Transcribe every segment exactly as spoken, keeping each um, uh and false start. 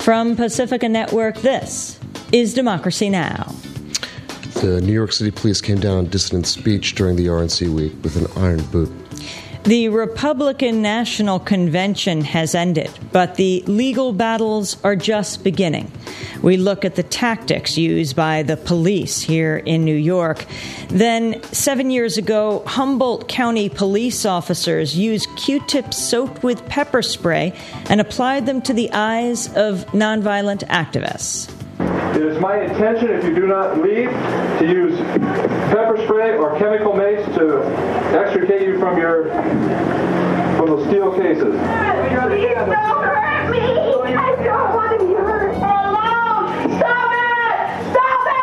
From Pacifica Network, this is Democracy Now! The New York City police came down on dissident speech during the R N C week with an iron boot. The Republican National Convention has ended, but the legal battles are just beginning. We look at the tactics used by the police here in New York. Then, seven years ago, Humboldt County police officers used Q-tips soaked with pepper spray and applied them to the eyes of nonviolent activists. It is my intention, if you do not leave, to use pepper spray or chemical mace to extricate you from your from the steel cases. Please don't hurt me! I don't want to be hurt. Alone! Stop it! Stop it!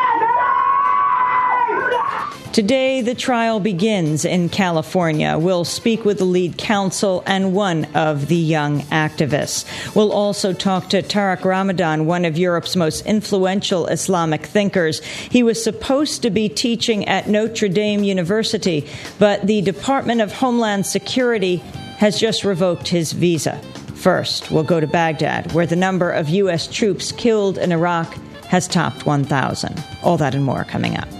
Today, the trial begins in California. We'll speak with the lead counsel and one of the young activists. We'll also talk to Tariq Ramadan, one of Europe's most influential Islamic thinkers. He was supposed to be teaching at Notre Dame University, but the Department of Homeland Security has just revoked his visa. First, we'll go to Baghdad, where the number of U S troops killed in Iraq has topped one thousand. All that and more coming up.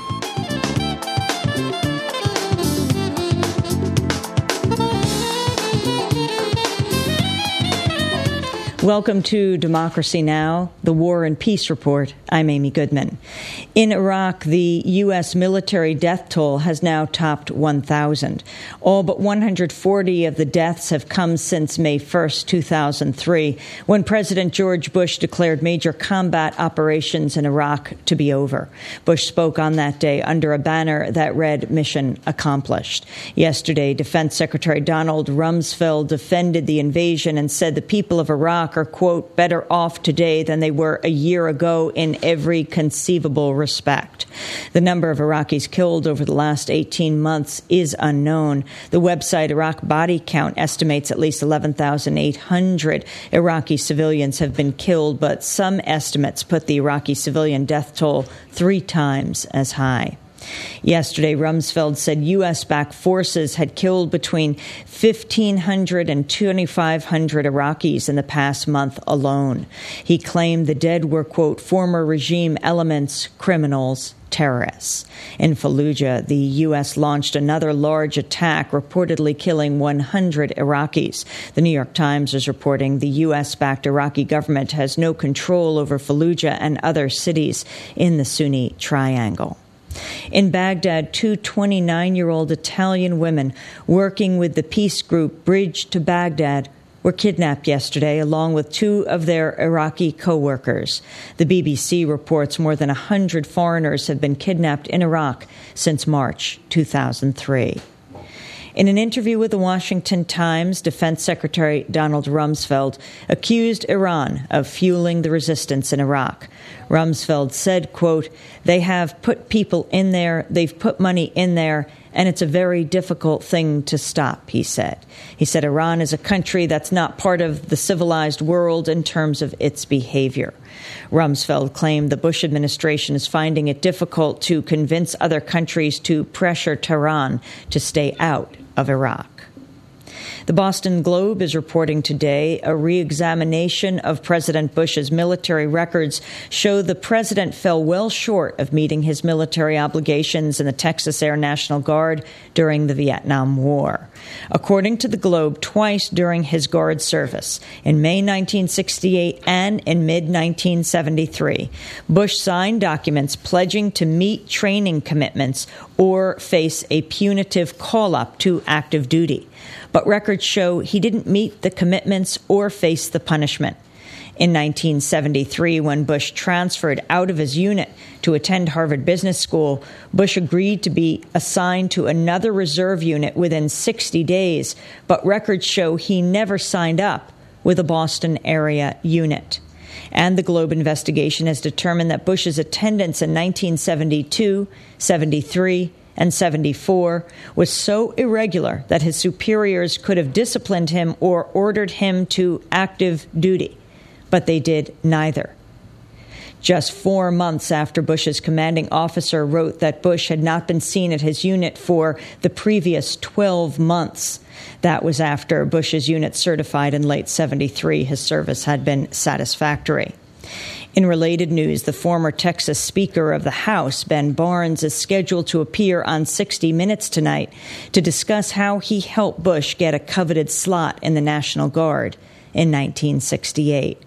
Welcome to Democracy Now!, the War and Peace Report. I'm Amy Goodman. In Iraq, the U S military death toll has now topped one thousand. All but one hundred forty of the deaths have come since May first, two thousand three, when President George Bush declared major combat operations in Iraq to be over. Bush spoke on that day under a banner that read, "Mission Accomplished." Yesterday, Defense Secretary Donald Rumsfeld defended the invasion and said the people of Iraq are, quote, better off today than they were a year ago in every conceivable respect. The number of Iraqis killed over the last eighteen months is unknown. The website Iraq Body Count estimates at least eleven thousand eight hundred Iraqi civilians have been killed, but some estimates put the Iraqi civilian death toll three times as high. Yesterday, Rumsfeld said U S-backed forces had killed between fifteen hundred and twenty-five hundred Iraqis in the past month alone. He claimed the dead were, quote, former regime elements, criminals, terrorists. In Fallujah, the U S launched another large attack, reportedly killing one hundred Iraqis. The New York Times is reporting the U S-backed Iraqi government has no control over Fallujah and other cities in the Sunni Triangle. In Baghdad, two twenty-nine-year-old Italian women working with the peace group Bridge to Baghdad were kidnapped yesterday, along with two of their Iraqi co-workers. The B B C reports more than one hundred foreigners have been kidnapped in Iraq since March two thousand three. In an interview with the Washington Times, Defense Secretary Donald Rumsfeld accused Iran of fueling the resistance in Iraq. Rumsfeld said, quote, they have put people in there, they've put money in there, and it's a very difficult thing to stop, he said. He said Iran is a country that's not part of the civilized world in terms of its behavior. Rumsfeld claimed the Bush administration is finding it difficult to convince other countries to pressure Tehran to stay out of Iraq. The Boston Globe is reporting today a re-examination of President Bush's military records show the president fell well short of meeting his military obligations in the Texas Air National Guard during the Vietnam War. According to the Globe, twice during his Guard service, in May nineteen sixty-eight and in mid nineteen seventy-three, Bush signed documents pledging to meet training commitments or face a punitive call-up to active duty. But records show he didn't meet the commitments or face the punishment. In nineteen seventy-three, when Bush transferred out of his unit to attend Harvard Business School, Bush agreed to be assigned to another reserve unit within sixty days, but records show he never signed up with a Boston area unit. And the Globe investigation has determined that Bush's attendance in nineteen seventy-two, seventy-three, and seventy-four was so irregular that his superiors could have disciplined him or ordered him to active duty, but they did neither. just four months after Bush's commanding officer wrote that Bush had not been seen at his unit for the previous twelve months. That was after Bush's unit certified in late seventy-three his service had been satisfactory. In related news, the former Texas Speaker of the House, Ben Barnes, is scheduled to appear on sixty minutes tonight to discuss how he helped Bush get a coveted slot in the National Guard in nineteen sixty-eight.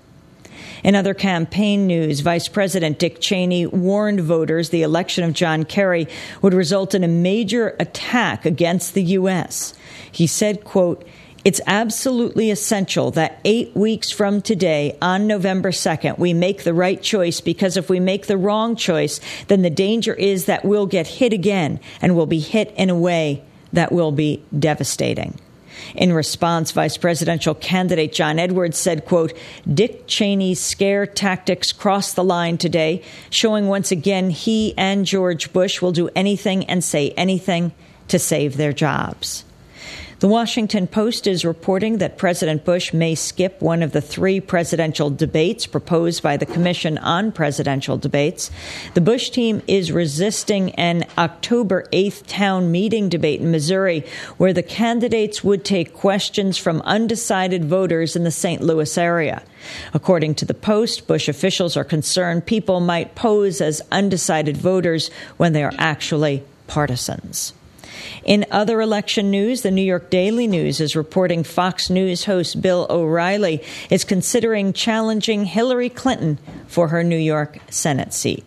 In other campaign news, Vice President Dick Cheney warned voters the election of John Kerry would result in a major attack against the U S. He said, quote, "It's absolutely essential that eight weeks from today, on November second, we make the right choice, because if we make the wrong choice, then the danger is that we'll get hit again, and we'll be hit in a way that will be devastating." In response, Vice Presidential candidate John Edwards said, quote, "Dick Cheney's scare tactics crossed the line today, showing once again he and George Bush will do anything and say anything to save their jobs." The Washington Post is reporting that President Bush may skip one of the three presidential debates proposed by the Commission on Presidential Debates. The Bush team is resisting an October eighth town meeting debate in Missouri, where the candidates would take questions from undecided voters in the Saint Louis area. According to the Post, Bush officials are concerned people might pose as undecided voters when they are actually partisans. In other election news, the New York Daily News is reporting Fox News host Bill O'Reilly is considering challenging Hillary Clinton for her New York Senate seat.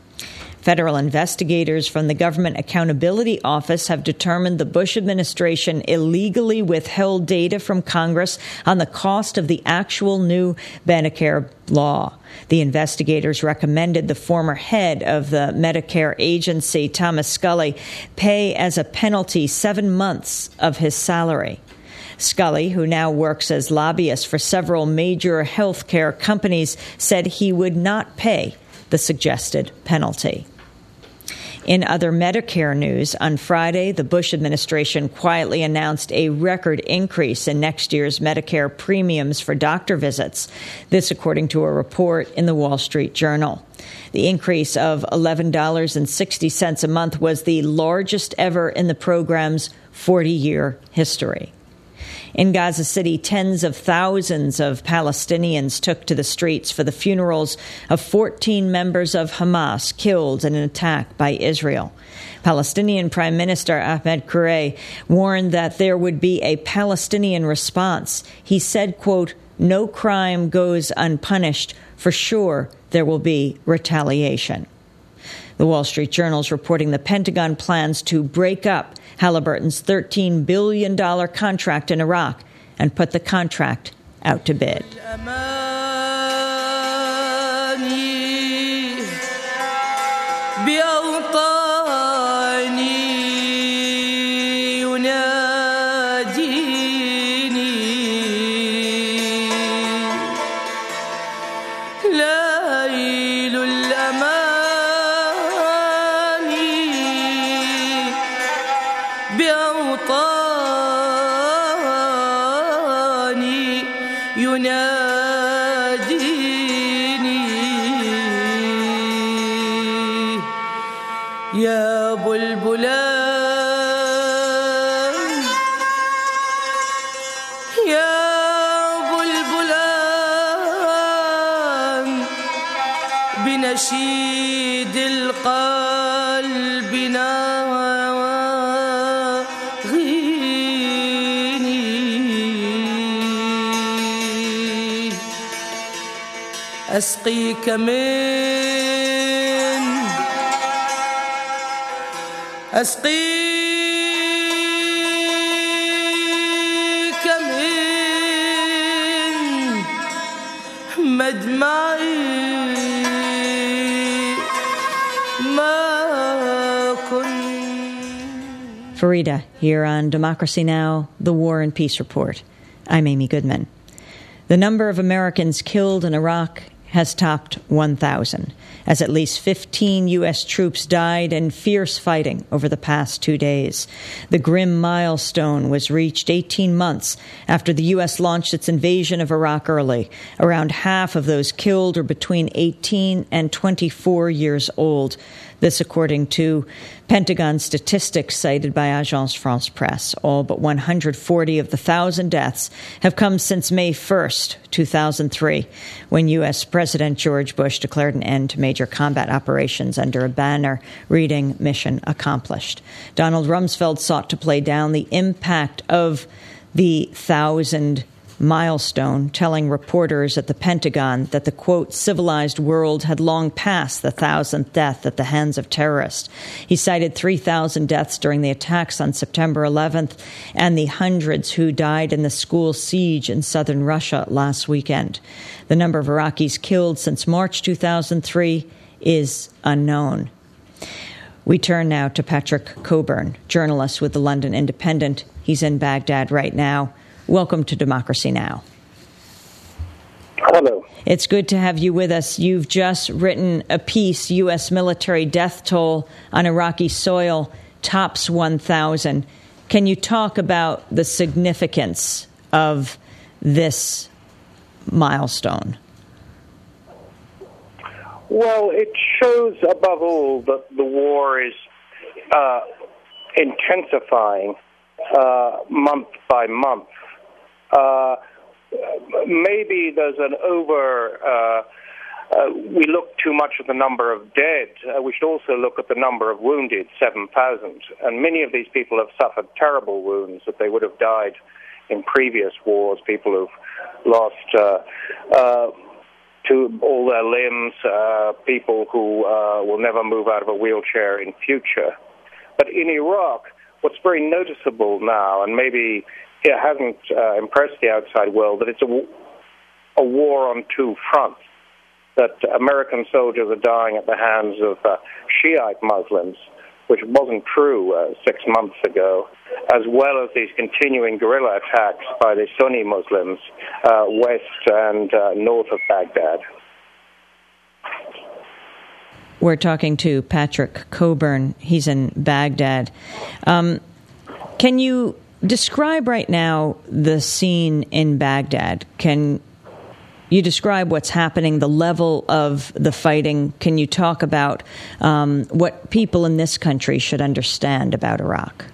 Federal investigators from the Government Accountability Office have determined the Bush administration illegally withheld data from Congress on the cost of the actual new Medicare law. The investigators recommended the former head of the Medicare agency, Thomas Scully, pay as a penalty seven months of his salary. Scully, who now works as lobbyist for several major health care companies, said he would not pay the suggested penalty. In other Medicare news, on Friday, the Bush administration quietly announced a record increase in next year's Medicare premiums for doctor visits. This, according to a report in the Wall Street Journal. The increase of eleven dollars and sixty cents a month was the largest ever in the program's forty-year history. In Gaza City, tens of thousands of Palestinians took to the streets for the funerals of fourteen members of Hamas killed in an attack by Israel. Palestinian Prime Minister Ahmed Kurey warned that there would be a Palestinian response. He said, quote, "No crime goes unpunished. For sure, there will be retaliation." The Wall Street Journal is reporting the Pentagon plans to break up Halliburton's thirteen billion dollars contract in Iraq and put the contract out to bid. بنشيد القلب ناغيني أسقيك من أسقيك من مدمعي Farida, here on Democracy Now!, The War and Peace Report. I'm Amy Goodman. The number of Americans killed in Iraq has topped one thousand, as at least fifteen U S troops died in fierce fighting over the past two days. The grim milestone was reached eighteen months after the U S launched its invasion of Iraq early. Around half of those killed are between eighteen and twenty-four years old. This according to Pentagon statistics cited by Agence France Presse. All but one hundred forty of the one thousand deaths have come since May first, two thousand three, when U S. President George Bush declared an end to major combat operations under a banner reading "Mission Accomplished." Donald Rumsfeld sought to play down the impact of the thousand milestone, telling reporters at the Pentagon that the, quote, civilized world had long passed the thousandth death at the hands of terrorists. He cited three thousand deaths during the attacks on September eleventh and the hundreds who died in the school siege in southern Russia last weekend. The number of Iraqis killed since March two thousand three is unknown. We turn now to Patrick Cockburn, journalist with the London Independent. He's in Baghdad right now. Welcome to Democracy Now! Hello. It's good to have you with us. You've just written a piece, U S military death toll on Iraqi soil tops one thousand. Can you talk about the significance of this milestone? Well, it shows above all that the war is uh, intensifying uh, month by month. Uh, maybe there's an over, uh, uh, we look too much at the number of dead. Uh, we should also look at the number of wounded, seven thousand. And many of these people have suffered terrible wounds that they would have died in previous wars. People who've lost uh, uh, to all their limbs, uh, people who uh, will never move out of a wheelchair in future. But in Iraq, what's very noticeable now, and maybe it hasn't uh, impressed the outside world, that it's a, a war on two fronts, that American soldiers are dying at the hands of uh, Shiite Muslims, which wasn't true uh, six months ago, as well as these continuing guerrilla attacks by the Sunni Muslims uh, west and uh, north of Baghdad. We're talking to Patrick Cockburn. He's in Baghdad. Um, can you describe right now the scene in Baghdad? Can you describe what's happening, the level of the fighting? Can you talk about um, what people in this country should understand about Iraq?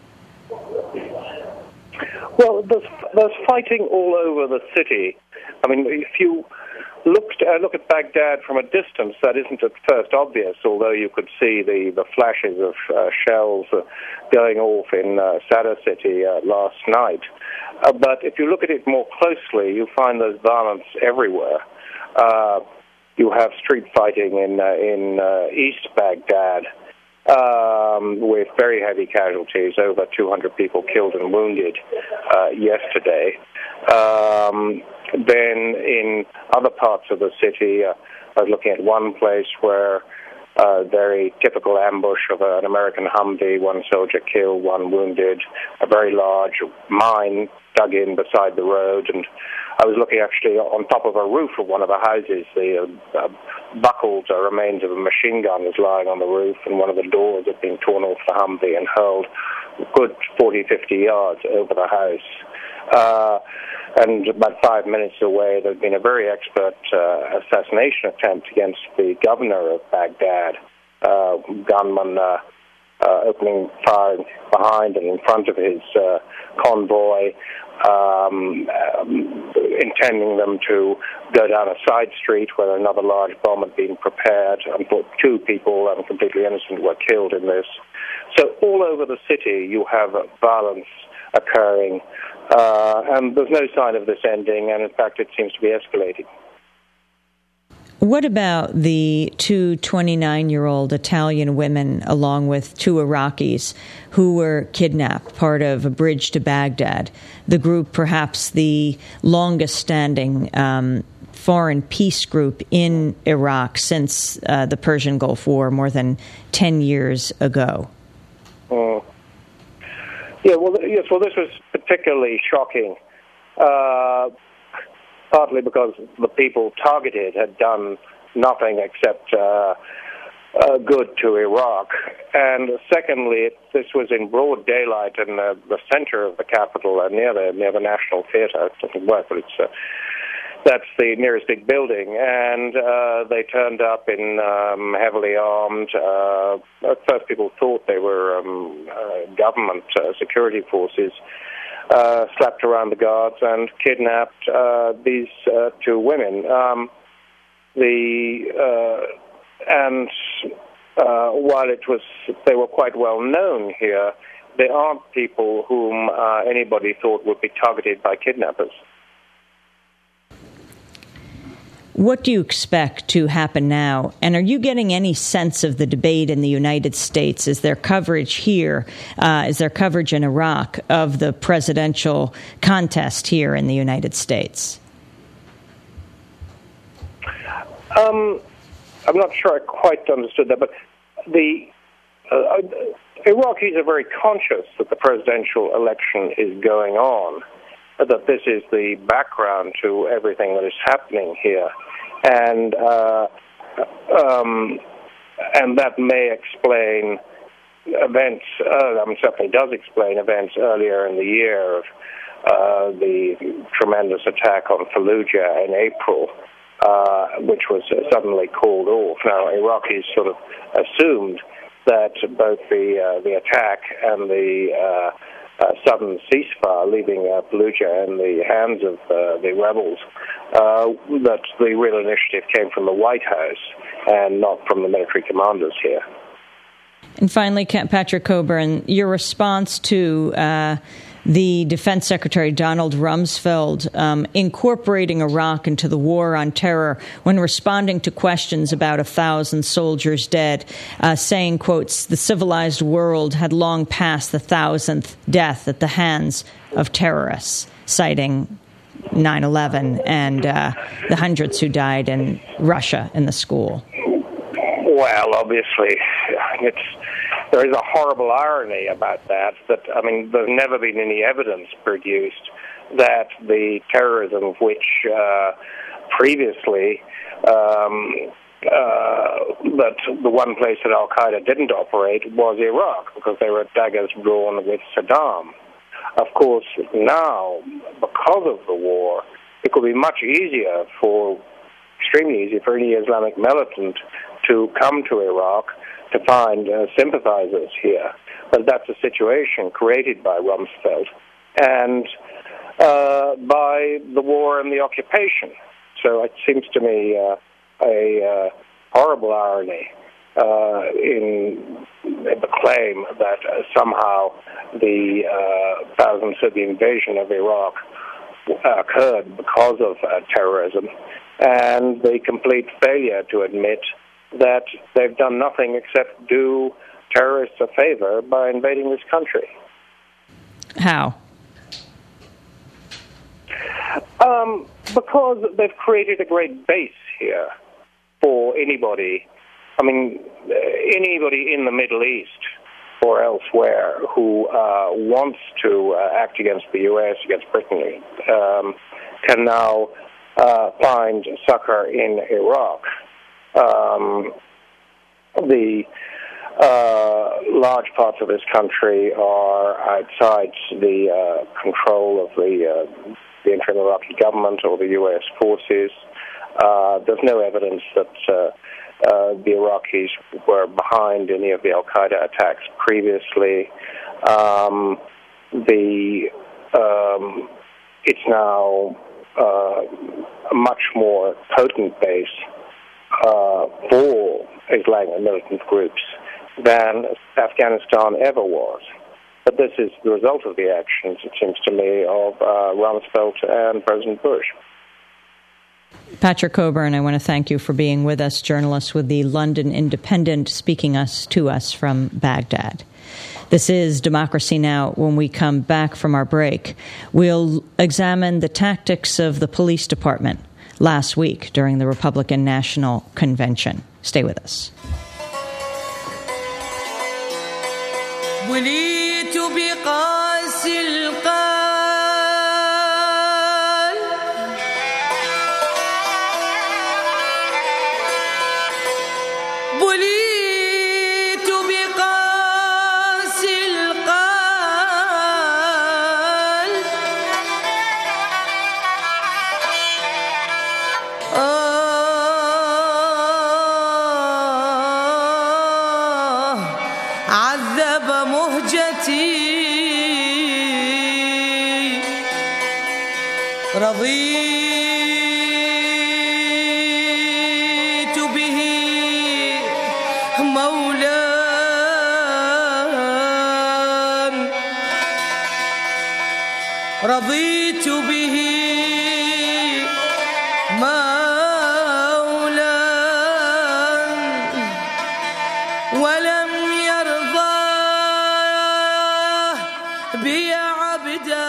Well, there's, there's fighting all over the city. I mean, if you looked, uh, look at Baghdad from a distance, that isn't at first obvious, although you could see the, the flashes of uh, shells uh, going off in uh, Sadr city uh, last night. Uh, but if you look at it more closely, you find there's violence everywhere. Uh, you have street fighting in, uh, in uh, East Baghdad, um, with very heavy casualties, over two hundred people killed and wounded uh, yesterday. Um, then in other parts of the city, uh, I was looking at one place where a uh, very typical ambush of an American Humvee, one soldier killed, one wounded, a very large mine dug in beside the road, and I was looking actually on top of a roof of one of the houses. The uh, uh, buckled uh, remains of a machine gun was lying on the roof, and one of the doors had been torn off the Humvee and hurled a good forty, fifty yards over the house. Uh, and about five minutes away, there had been a very expert uh, assassination attempt against the governor of Baghdad. Uh, gunman uh, uh, opening fire behind and in front of his uh, convoy, um, um, intending them to go down a side street where another large bomb had been prepared. And two people, um, completely innocent, were killed in this. So all over the city, you have violence occurring, uh, and there's no sign of this ending, and in fact it seems to be escalating. What about the two twenty-nine-year-old Italian women, along with two Iraqis, who were kidnapped, part of a bridge to Baghdad, the group perhaps the longest-standing um, foreign peace group in Iraq since uh, the Persian Gulf War more than ten years ago? Mm. Yeah, well, yes, well, this was particularly shocking. Uh, partly because the people targeted had done nothing except uh, uh, good to Iraq. And secondly, it, this was in broad daylight in uh, the center of the capital, uh, near the near the National Theatre. It doesn't work, but it's uh, that's the nearest big building. And uh, they turned up in um, heavily armed. Uh, at first, people thought they were um, uh, government uh, security forces. Uh, slapped around the guards and kidnapped uh, these uh, two women. Um, the uh, and uh, while it was, they were quite well known here, they aren't people whom uh, anybody thought would be targeted by kidnappers. What do you expect to happen now? And are you getting any sense of the debate in the United States? Is there coverage here? Uh, is there coverage in Iraq of the presidential contest here in the United States? Um, I'm not sure I quite understood that, but the uh, Iraqis are very conscious that the presidential election is going on, that this is the background to everything that is happening here, and uh, um, and that may explain events. Uh, I mean, certainly does explain events earlier in the year of uh, the tremendous attack on Fallujah in April, uh, which was uh, suddenly called off. Now, Iraqis sort of assumed that both the uh, the attack and the uh, Uh, sudden ceasefire, leaving uh, Fallujah in the hands of uh, the rebels, uh, that the real initiative came from the White House and not from the military commanders here. And finally, Patrick Cockburn, your response to uh, the Defense Secretary Donald Rumsfeld um, incorporating Iraq into the war on terror when responding to questions about a thousand soldiers dead, uh, saying, quotes, the civilized world had long passed the thousandth death at the hands of terrorists, citing nine eleven and uh, the hundreds who died in Russia in the school. Well, obviously, it's there is a horrible irony about that, that, I mean, there's never been any evidence produced that the terrorism of which uh, previously, um, uh, that the one place that Al-Qaeda didn't operate was Iraq, because they were daggers drawn with Saddam. Of course, now, because of the war, it could be much easier for, extremely easy for any Islamic militant to come to Iraq to find uh, sympathizers here. But that's a situation created by Rumsfeld and uh, by the war and the occupation. So it seems to me uh, a uh, horrible irony uh, in, in the claim that uh, somehow the uh, thousands of the invasion of Iraq occurred because of uh, terrorism, and the complete failure to admit that they've done nothing except do terrorists a favor by invading this country. How? Um, because they've created a great base here for anybody, I mean, anybody in the Middle East or elsewhere who uh, wants to uh, act against the U S, against Britain, um, can now uh, find succor in Iraq. Um, the uh, large parts of this country are outside the uh, control of the, uh, the interim Iraqi government or the U S forces. Uh, there's no evidence that uh, uh, the Iraqis were behind any of the Al-Qaeda attacks previously. Um, the um, it's now uh, a much more potent base Uh, for Islamic militant groups than Afghanistan ever was. But this is the result of the actions, it seems to me, of uh, Rumsfeld and President Bush. Patrick Cockburn, I want to thank you for being with us, journalist with the London Independent, speaking us to us from Baghdad. This is Democracy Now! When we come back from our break, we'll examine the tactics of the police department last week during the Republican National Convention. Stay with us. رضيت به مولا رضيت به مولا ولم يرضى بي عبدا.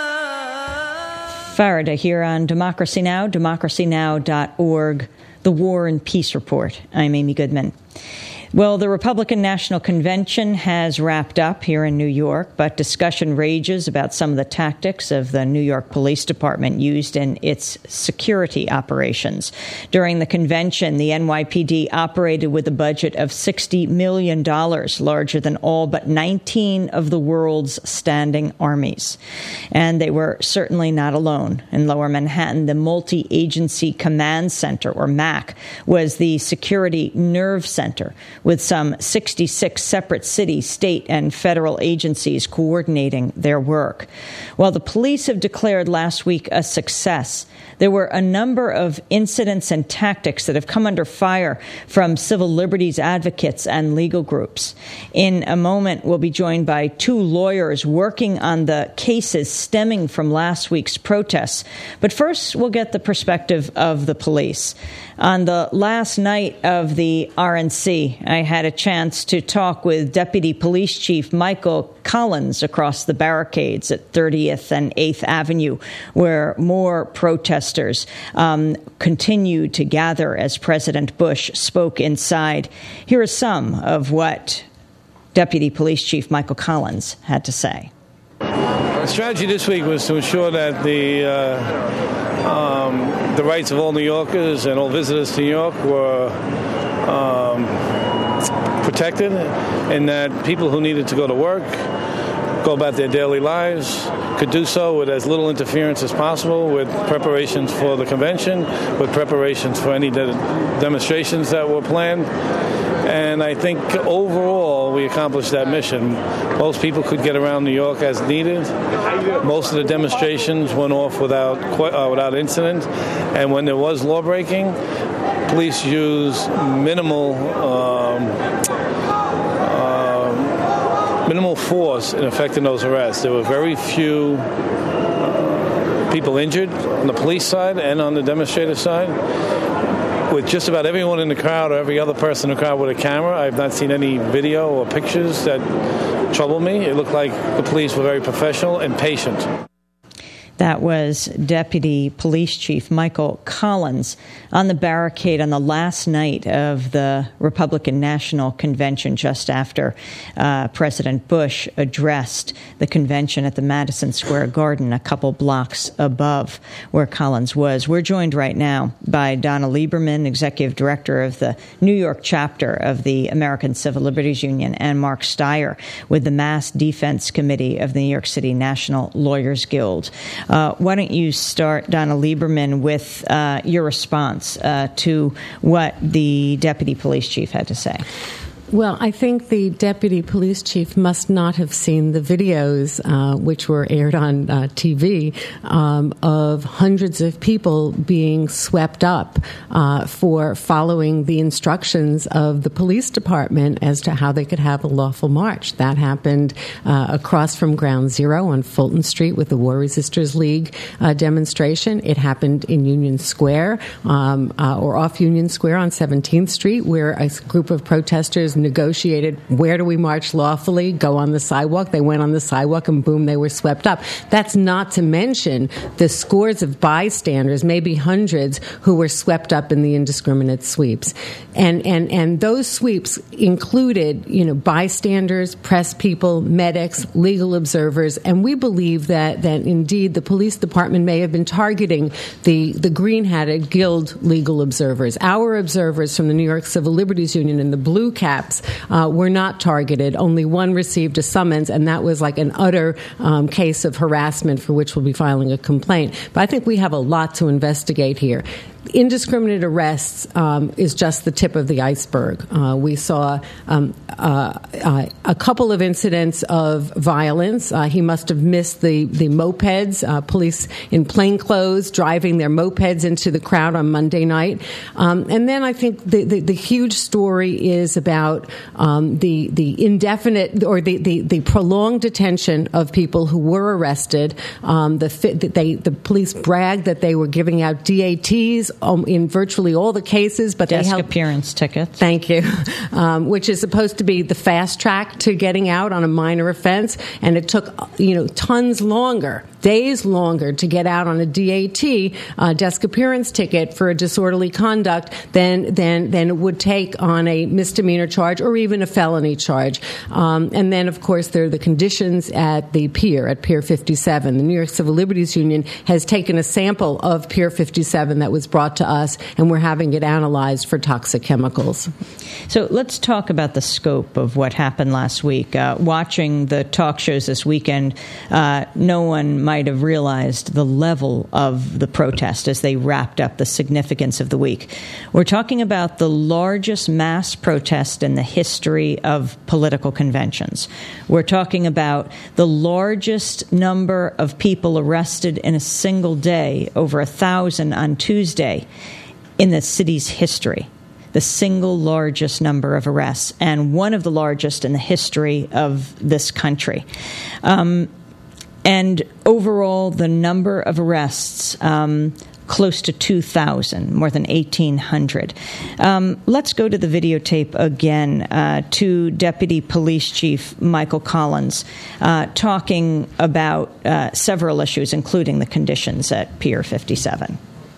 Farida here on Democracy Now!, democracy now dot org, The War and Peace Report. I'm Amy Goodman. Well, the Republican National Convention has wrapped up here in New York, but discussion rages about some of the tactics of the New York Police Department used in its security operations. During the convention, the N Y P D operated with a budget of sixty million dollars, larger than all but nineteen of the world's standing armies. And they were certainly not alone. In Lower Manhattan, the Multi-Agency Command Center, or M A C, was the security nerve center, with some sixty-six separate city, state, and federal agencies coordinating their work. While the police have declared last week a success, there were a number of incidents and tactics that have come under fire from civil liberties advocates and legal groups. In a moment, we'll be joined by two lawyers working on the cases stemming from last week's protests. But first, we'll get the perspective of the police. On the last night of the R N C, I had a chance to talk with Deputy Police Chief Michael Collins across the barricades at thirtieth and eighth Avenue, where more protesters um, continued to gather as President Bush spoke inside. Here are some of what Deputy Police Chief Michael Collins had to say. Our strategy this week was to ensure that the uh, um, the rights of all New Yorkers and all visitors to New York were um, protected, and that people who needed to go to work, go about their daily lives, could do so with as little interference as possible, with preparations for the convention, with preparations for any de- demonstrations that were planned. And I think overall we accomplished that mission. Most people could get around New York as needed. Most of the demonstrations went off without uh, without incident. And when there was law breaking, police used minimal um, uh, minimal force in effecting those arrests. There were very few uh, people injured on the police side and on the demonstrator side. With just about everyone in the crowd or every other person in the crowd with a camera, I've not seen any video or pictures that trouble me. It looked like the police were very professional and patient. That was Deputy Police Chief Michael Collins on the barricade on the last night of the Republican National Convention, just after uh, President Bush addressed the convention at the Madison Square Garden, a couple blocks above where Collins was. We're joined right now by Donna Lieberman, Executive Director of the New York chapter of the American Civil Liberties Union, and Mark Steyer with the Mass Defense Committee of the New York City National Lawyers Guild. Uh, why don't you start, Donna Lieberman, with uh, your response uh, to what the Deputy Police Chief had to say? Well, I think the deputy police chief must not have seen the videos, uh, which were aired on uh, T V, um, of hundreds of people being swept up uh, for following the instructions of the police department as to how they could have a lawful march. That happened uh, across from Ground Zero on Fulton Street with the War Resisters League uh, demonstration. It happened in Union Square um, uh, or off Union Square on seventeenth Street, where a group of protesters negotiated, where do we march lawfully, go on the sidewalk. They went on the sidewalk and boom, they were swept up. That's not to mention the scores of bystanders, maybe hundreds, who were swept up in the indiscriminate sweeps. And and and those sweeps included, you know, bystanders, press people, medics, legal observers, and we believe that that indeed the police department may have been targeting the, the green-hatted Guild legal observers. Our observers from the New York Civil Liberties Union and the Blue Caps Uh, were not targeted. Only one received a summons, and that was like an utter um, case of harassment for which we'll be filing a complaint. But I think we have a lot to investigate here. indiscriminate arrests um, is just the tip of the iceberg. Uh, we saw um, uh, uh, a couple of incidents of violence. Uh, he must have missed the, the mopeds, uh, police in plain clothes driving their mopeds into the crowd on Monday night. Um, and then I think the, the, the huge story is about um, the, the indefinite or the, the, the prolonged detention of people who were arrested. Um, the, they, the police bragged that they were giving out D A Ts Um, in virtually all the cases, but desk they held appearance tickets. Thank you, um, which is supposed to be the fast track to getting out on a minor offense, and it took you know tons longer, days longer to get out on a D A T, uh, desk appearance ticket for a disorderly conduct than than than it would take on a misdemeanor charge or even a felony charge. Um, and then, of course, there are the conditions at the pier at Pier fifty-seven. The New York Civil Liberties Union has taken a sample of Pier fifty-seven that was brought to us, and we're having it analyzed for toxic chemicals. So let's talk about the scope of what happened last week. Uh, watching the talk shows this weekend, uh, no one might have realized the level of the protest as they wrapped up the significance of the week. We're talking about the largest mass protest in the history of political conventions. We're talking about the largest number of people arrested in a single day, over a thousand on Tuesday, in the city's history. The single largest number of arrests, and one of the largest in the history of this country. Um, and overall, the number of arrests, um, close to two thousand, more than eighteen hundred. Um, let's go to the videotape again uh, to Deputy Police Chief Michael Collins uh, talking about uh, several issues, including the conditions at Pier fifty-seven.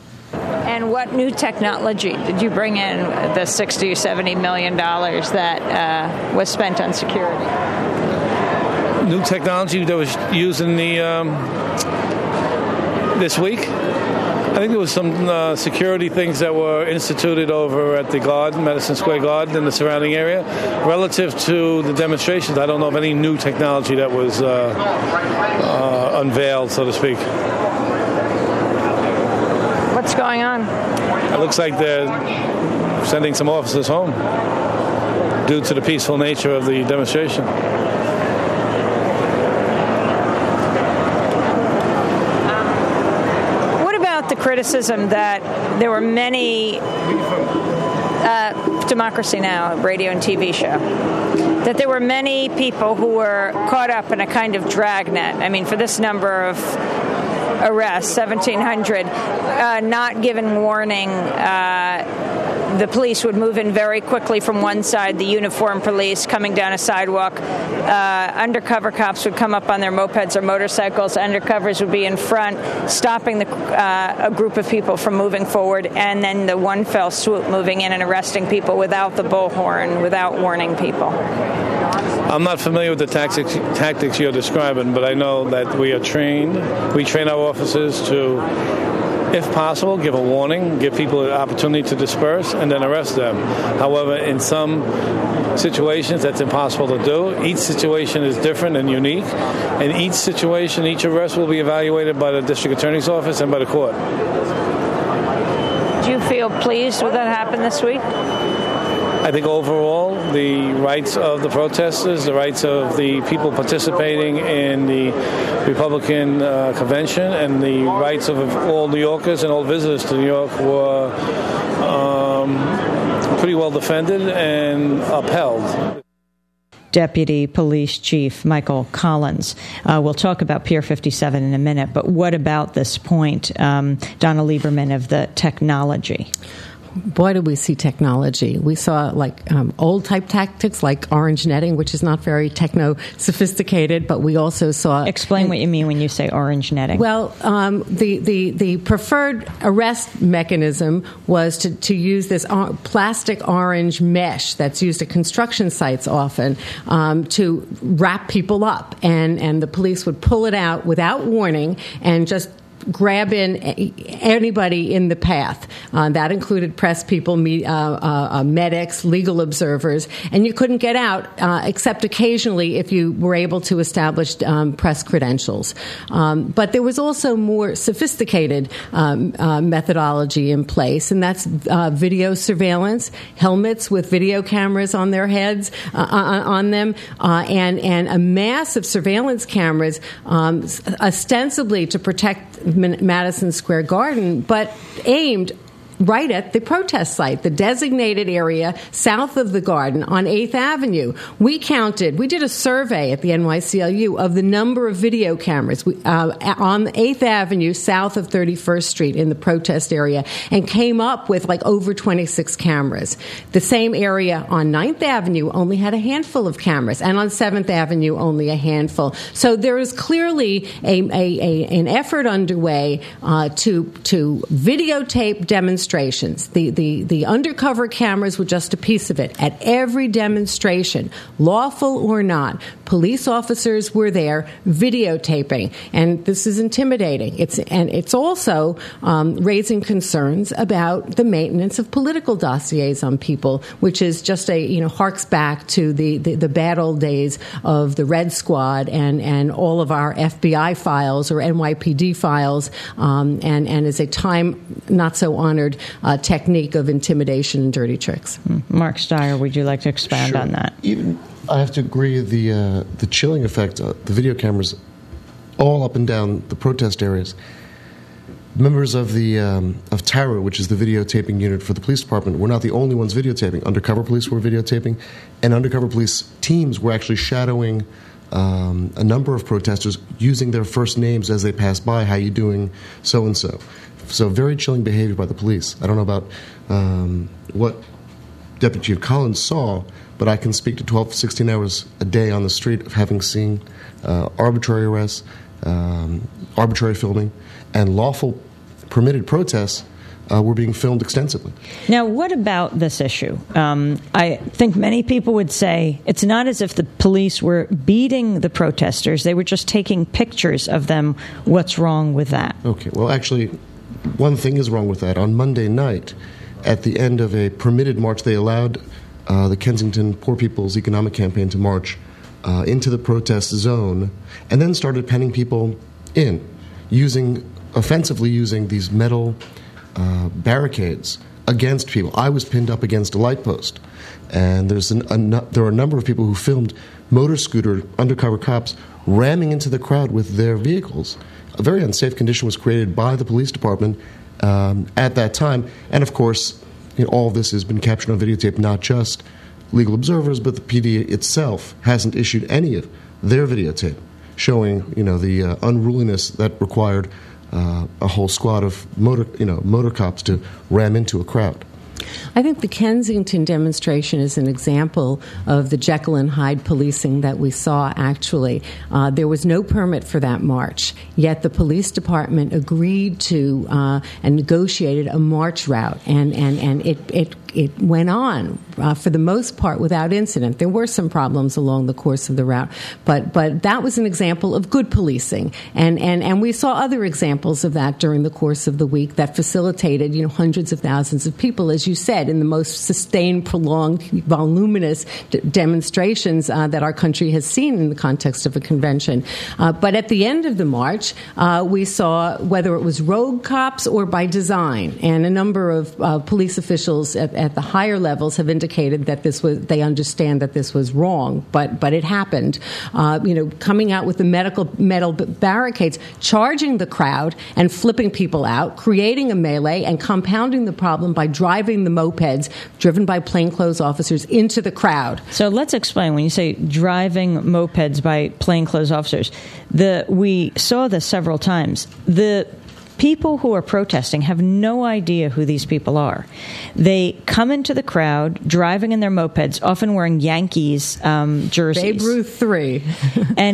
And what new technology did you bring in the sixty or seventy million dollars that uh, was spent on security? New technology that was used in the um, this week. I think there was some uh, security things that were instituted over at the Garden, Madison Square Garden, and the surrounding area. Relative to the demonstrations, I don't know of any new technology that was uh, uh, unveiled, so to speak. What's going on? It looks like they're sending some officers home due to the peaceful nature of the demonstration. The criticism that there were many uh, Democracy Now! Radio and T V show, that there were many people who were caught up in a kind of dragnet. I mean, for this number of arrests, seventeen hundred, uh, not given warning, uh, the police would move in very quickly from one side, the uniformed police coming down a sidewalk. Uh, undercover cops would come up on their mopeds or motorcycles. Undercovers would be in front, stopping the, uh, a group of people from moving forward, and then the one fell swoop moving in and arresting people without the bullhorn, without warning people. I'm not familiar with the tactics, tactics you're describing, but I know that we are trained. We train our officers to, if possible, give a warning, give people an opportunity to disperse, and then arrest them. However, in some situations, that's impossible to do. Each situation is different and unique, and each situation, each arrest will be evaluated by the district attorney's office and by the court. Do you feel pleased with what happened this week? I think overall, the rights of the protesters, the rights of the people participating in the Republican uh, convention, and the rights of all New Yorkers and all visitors to New York were um, pretty well defended and upheld. Deputy Police Chief Michael Collins. Uh, we'll talk about Pier fifty-seven in a minute, but what about this point, um, Donna Lieberman, of the technology? Boy, did we see technology. We saw like um, old type tactics like orange netting, which is not very techno sophisticated, but we also saw... Explain what you mean when you say orange netting. Well, um, the, the, the preferred arrest mechanism was to, to use this or- plastic orange mesh that's used at construction sites often um, to wrap people up. And, and the police would pull it out without warning and just grabbing anybody in the path. Uh, that included press people, me, uh, uh, uh, medics, legal observers, and you couldn't get out uh, except occasionally if you were able to establish um, press credentials. Um, but there was also more sophisticated um, uh, methodology in place, and that's uh, video surveillance, helmets with video cameras on their heads, uh, on them, uh, and, and a mass of surveillance cameras, um, ostensibly to protect Madison Square Garden, but aimed right at the protest site, the designated area south of the Garden on eighth Avenue. We counted, we did a survey at the N Y C L U of the number of video cameras uh, on eighth Avenue south of thirty-first Street in the protest area and came up with like over twenty-six cameras. The same area on ninth Avenue only had a handful of cameras, and on seventh Avenue only a handful. So there is clearly a, a, a an effort underway uh, to, to videotape demonstrations. The, the, the undercover cameras were just a piece of it. At every demonstration, lawful or not, police officers were there videotaping, and this is intimidating. It's and it's also um, raising concerns about the maintenance of political dossiers on people, which is just a you know harks back to the, the, the bad old days of the Red Squad and, and all of our F B I files or N Y P D files, um, and and is a time not so honored Uh, technique of intimidation and dirty tricks. Mark Steyer, would you like to expand Sure. on that? Even I have to agree. The uh, the chilling effect, uh, the video cameras, all up and down the protest areas. Members of the um, of TARA, which is the videotaping unit for the police department, were not the only ones videotaping. Undercover police were videotaping, and undercover police teams were actually shadowing um, a number of protesters using their first names as they passed by. How you doing, so and so. So very chilling behavior by the police. I don't know about um, what Deputy Chief Collins saw, but I can speak to twelve, sixteen hours a day on the street of having seen uh, arbitrary arrests, um, arbitrary filming, and lawful permitted protests uh, were being filmed extensively. Now, what about this issue? Um, I think many people would say it's not as if the police were beating the protesters. They were just taking pictures of them. What's wrong with that? Okay, well, actually, one thing is wrong with that. On Monday night, at the end of a permitted march, they allowed uh, the Kensington Poor People's Economic Campaign to march uh, into the protest zone and then started penning people in, using offensively using these metal uh, barricades against people. I was pinned up against a light post, and there's an, a, there are a number of people who filmed motor scooter undercover cops ramming into the crowd with their vehicles. A very unsafe condition was created by the police department um, at that time. And, of course, you know, all of this has been captured on videotape, not just legal observers, but the P D itself hasn't issued any of their videotape showing, you know, the uh, unruliness that required uh, a whole squad of motor, you know, motor cops to ram into a crowd. I think the Kensington demonstration is an example of the Jekyll and Hyde policing that we saw, actually. Uh, there was no permit for that march, yet the police department agreed to uh, and negotiated a march route, and, and, and it, it it went on uh, for the most part without incident. There were some problems along the course of the route, but but that was an example of good policing, and and and we saw other examples of that during the course of the week that facilitated, you know, hundreds of thousands of people, as you said, in the most sustained, prolonged, voluminous d- demonstrations uh, that our country has seen in the context of a convention. Uh, but at the end of the march, uh, we saw, whether it was rogue cops or by design, and a number of uh, police officials at, at the higher levels have indicated that this was, they understand that this was wrong, but but it happened. Uh, you know, coming out with the medical metal barricades, charging the crowd and flipping people out, creating a melee and compounding the problem by driving the mopeds driven by plainclothes officers into the crowd. So let's explain. When you say driving mopeds by plainclothes officers, the we saw this several times. The people who are protesting have no idea who these people are. They come into the crowd driving in their mopeds, often wearing Yankees um, jerseys. Babe Ruth three. And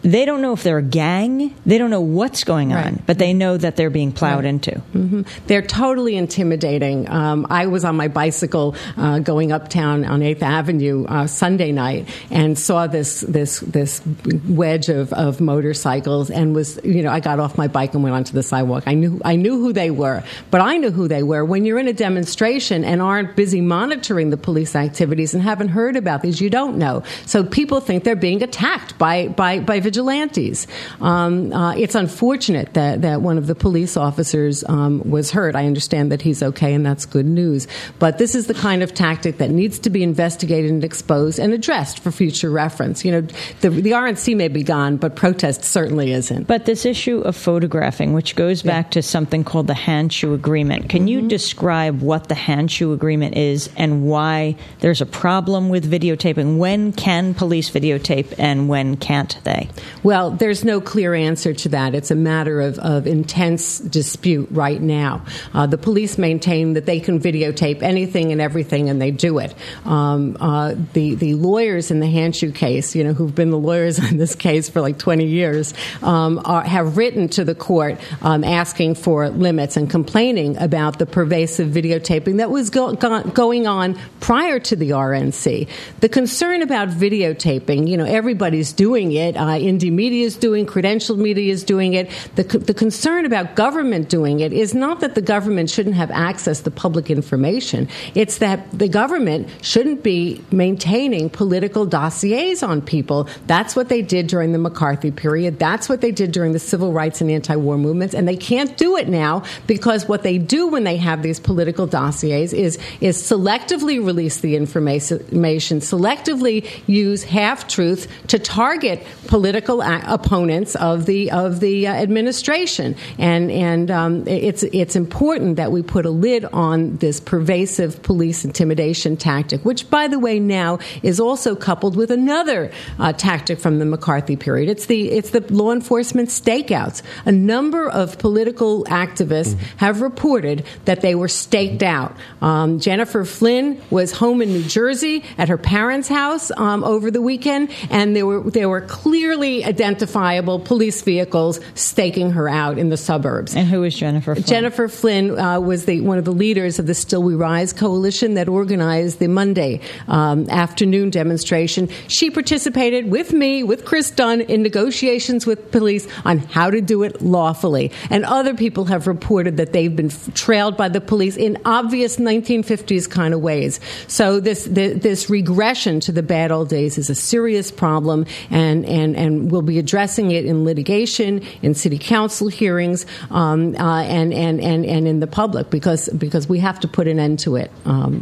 They don't know if they're a gang. They don't know what's going on, Right. but they know that they're being plowed Right. into. Mm-hmm. They're totally intimidating. Um, I was on my bicycle uh, going uptown on eighth Avenue uh, Sunday night and saw this this this wedge of, of motorcycles and was, you know, I got off my bike and went onto the sidewalk. I knew I knew who they were, but I knew who they were. When you're in a demonstration and aren't busy monitoring the police activities and haven't heard about these, you don't know. So people think they're being attacked by by, by vigilantes. Um, uh, it's unfortunate that, that one of the police officers um, was hurt. I understand that he's okay, and that's good news. But this is the kind of tactic that needs to be investigated and exposed and addressed for future reference. You know, the, the R N C may be gone, but protest certainly isn't. But this issue of photographing, which goes Yeah. back to something called the Handshoe Agreement, can you describe what the Handshoe Agreement is and why there's a problem with videotaping? When can police videotape and when can't they? Well, there's no clear answer to that. It's a matter of, of intense dispute right now. Uh, the police maintain that they can videotape anything and everything, and they do it. Um, uh, the the lawyers in the Handshoe case, you know, who've been the lawyers in this case for like twenty years, um, are, have written to the court um, asking for limits and complaining about the pervasive videotaping that was go- go- going on prior to the R N C. The concern about videotaping, you know, everybody's doing it. Uh, indie media is doing, credentialed media is doing it. The, the concern about government doing it is not that the government shouldn't have access to public information. It's that the government shouldn't be maintaining political dossiers on people. That's what they did during the McCarthy period. That's what they did during the civil rights and anti-war movements. And they can't do it now because what they do when they have these political dossiers is, is selectively release the information, selectively use half-truth to target political a- opponents of the of the uh, administration. And and um, it's it's important that we put a lid on this pervasive police intimidation tactic, which, by the way, now is also coupled with another uh, tactic from the McCarthy period. It's the it's the law enforcement stakeouts. A number of political activists mm-hmm. have reported that they were staked out. Um, Jennifer Flynn was home in New Jersey at her parents' house um, over the weekend, and there were there were clearly identifiable police vehicles staking her out in the suburbs. And who is Jennifer Flynn? Jennifer Flynn uh, was the one of the leaders of the Still We Rise coalition that organized the Monday um, afternoon demonstration. She participated with me, with Chris Dunn, in negotiations with police on how to do it lawfully. And other people have reported that they've been f- trailed by the police in obvious nineteen fifties kind of ways. So this the, this regression to the bad old days is a serious problem, and, and, and we'll be addressing it in litigation, in city council hearings, um, uh, and, and, and, and in the public, because because we have to put an end to it. Um,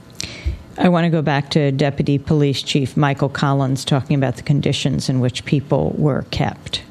I want to go back to Deputy Police Chief Michael Collins talking about the conditions in which people were kept.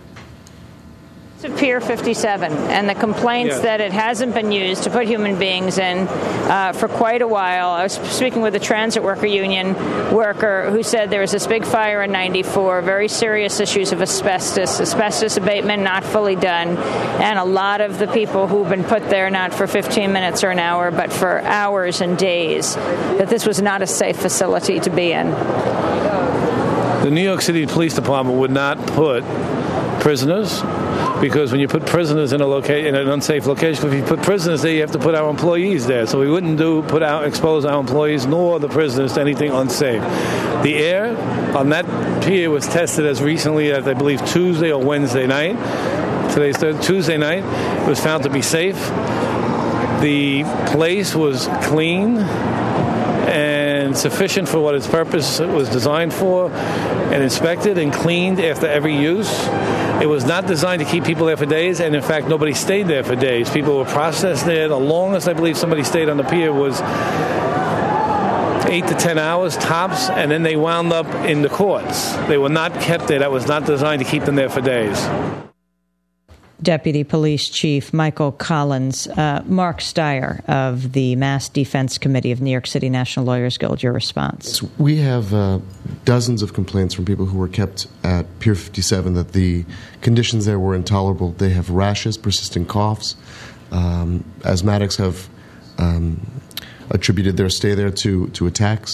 Of Pier fifty-seven and the complaints Yeah. that it hasn't been used to put human beings in uh, for quite a while. I was speaking with a transit worker union worker who said there was this big fire in ninety-four, very serious issues of asbestos, asbestos abatement not fully done, and a lot of the people who've been put there not for fifteen minutes or an hour, but for hours and days, that this was not a safe facility to be in. The New York City Police Department would not put prisoners, because when you put prisoners in a loca- in an unsafe location, if you put prisoners there, you have to put our employees there. So we wouldn't do put out expose our employees nor the prisoners to anything unsafe. The air on that pier was tested as recently as, I believe, Tuesday or Wednesday night. Today's third, Tuesday night. It was found to be safe. The place was clean and sufficient for what its purpose was designed for, and inspected and cleaned after every use. It was not designed to keep people there for days, and in fact, nobody stayed there for days. People were processed there. The longest I believe somebody stayed on the pier was eight to ten hours tops, and then they wound up in the courts. They were not kept there. That was not designed to keep them there for days. Deputy Police Chief Michael Collins. uh, Mark Steyer of the Mass Defense Committee of New York City National Lawyers Guild, your response. We have uh, dozens of complaints from people who were kept at Pier fifty-seven that the conditions there were intolerable. They have rashes, persistent coughs. Um, asthmatics have um, attributed their stay there to, to attacks.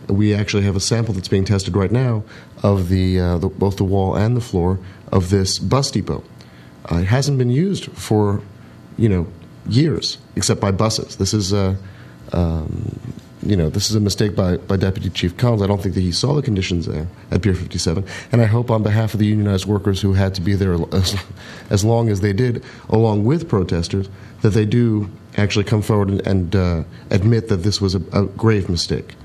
We actually have a sample that's being tested right now of the, uh, the both the wall and the floor of this bus depot. Uh, it hasn't been used for, you know, years, except by buses. This is a, um, you know, this is a mistake by, by Deputy Chief Collins. I don't think that he saw the conditions there at Pier fifty-seven, and I hope on behalf of the unionized workers who had to be there as, as long as they did, along with protesters, that they do actually come forward and, and uh, admit that this was a, a grave mistake.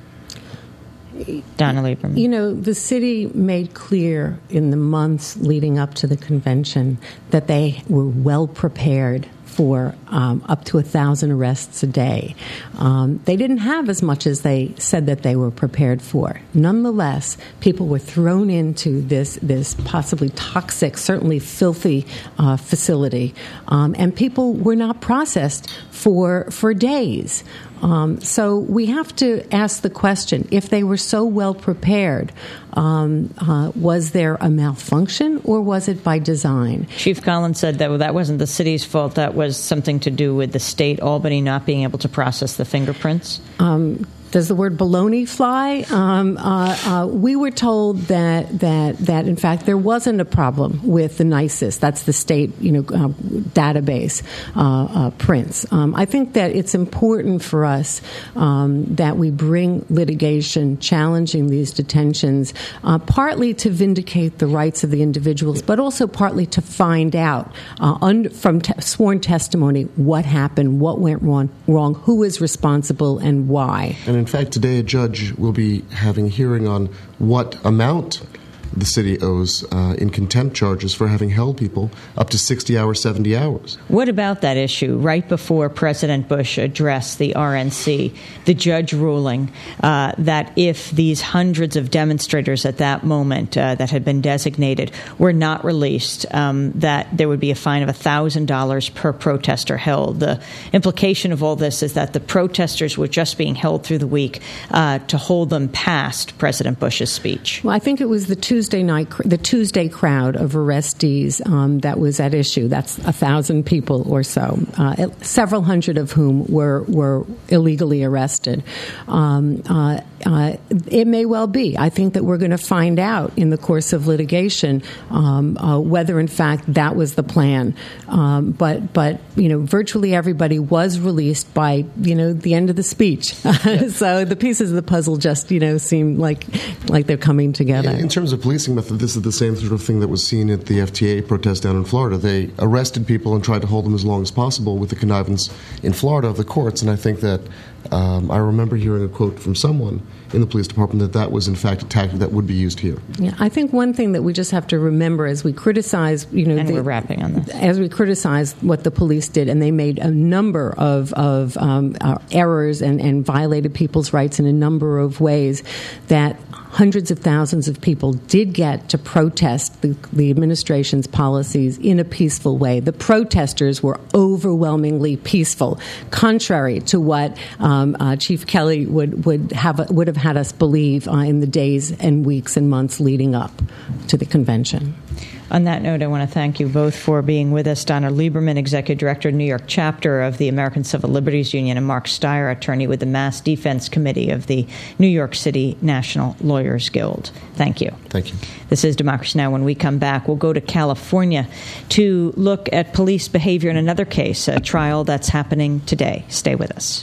Donna Lieberman. You know, the city made clear in the months leading up to the convention that they were well prepared for um, up to a thousand arrests a day. Um, they didn't have as much as they said that they were prepared for. Nonetheless, people were thrown into this this possibly toxic, certainly filthy uh, facility, um, and people were not processed for for days. Um, so we have to ask the question, if they were so well prepared, um, uh, was there a malfunction or was it by design? Chief Collins said that well, that wasn't the city's fault. That was something to do with the state, Albany, not being able to process the fingerprints. Um, Does the word baloney fly? Um, uh, uh, we were told that that that in fact there wasn't a problem with the NISIS. That's the state, you know, uh, database uh, uh, prints. Um, I think that it's important for us um, that we bring litigation challenging these detentions, uh, partly to vindicate the rights of the individuals, but also partly to find out uh, under, from te- sworn testimony what happened, what went wrong, wrong, who is responsible, and why. And in fact, today a judge will be having a hearing on what amount the city owes uh, in contempt charges for having held people up to sixty hours, seventy hours. What about that issue? Right before President Bush addressed the R N C, the judge ruling uh, that if these hundreds of demonstrators at that moment uh, that had been designated were not released, um, that there would be a fine of one thousand dollars per protester held. The implication of all this is that the protesters were just being held through the week uh, to hold them past President Bush's speech. Well, I think it was the Tuesday night, the Tuesday crowd of arrestees um, that was at issue. That's a thousand people or so, uh, several hundred of whom were were illegally arrested. Um, uh, uh, it may well be. I think that we're going to find out in the course of litigation um, uh, whether, in fact, that was the plan. Um, but but you know, virtually everybody was released by you know the end of the speech. So the pieces of the puzzle just you know seem like like they're coming together. In terms of policing method, this is the same sort of thing that was seen at the F T A protest down in Florida. They arrested people and tried to hold them as long as possible with the connivance in Florida of the courts, and I think that um, I remember hearing a quote from someone in the police department that that was in fact a tactic that would be used here. Yeah, I think one thing that we just have to remember as we criticize, you know, and the, we're wrapping on this, as we criticize what the police did, and they made a number of of um, uh, errors and, and violated people's rights in a number of ways, that hundreds of thousands of people did get to protest the, the administration's policies in a peaceful way. The protesters were overwhelmingly peaceful, contrary to what um, uh, Chief Kelly would would have would have had us believe uh, in the days and weeks and months leading up to the convention. On that note, I want to thank you both for being with us. Donna Lieberman, Executive Director, New York Chapter of the American Civil Liberties Union, and Mark Steyer, Attorney with the Mass Defense Committee of the New York City National Lawyers Guild. Thank you. Thank you. This is Democracy Now! When we come back, we'll go to California to look at police behavior in another case, a trial that's happening today. Stay with us.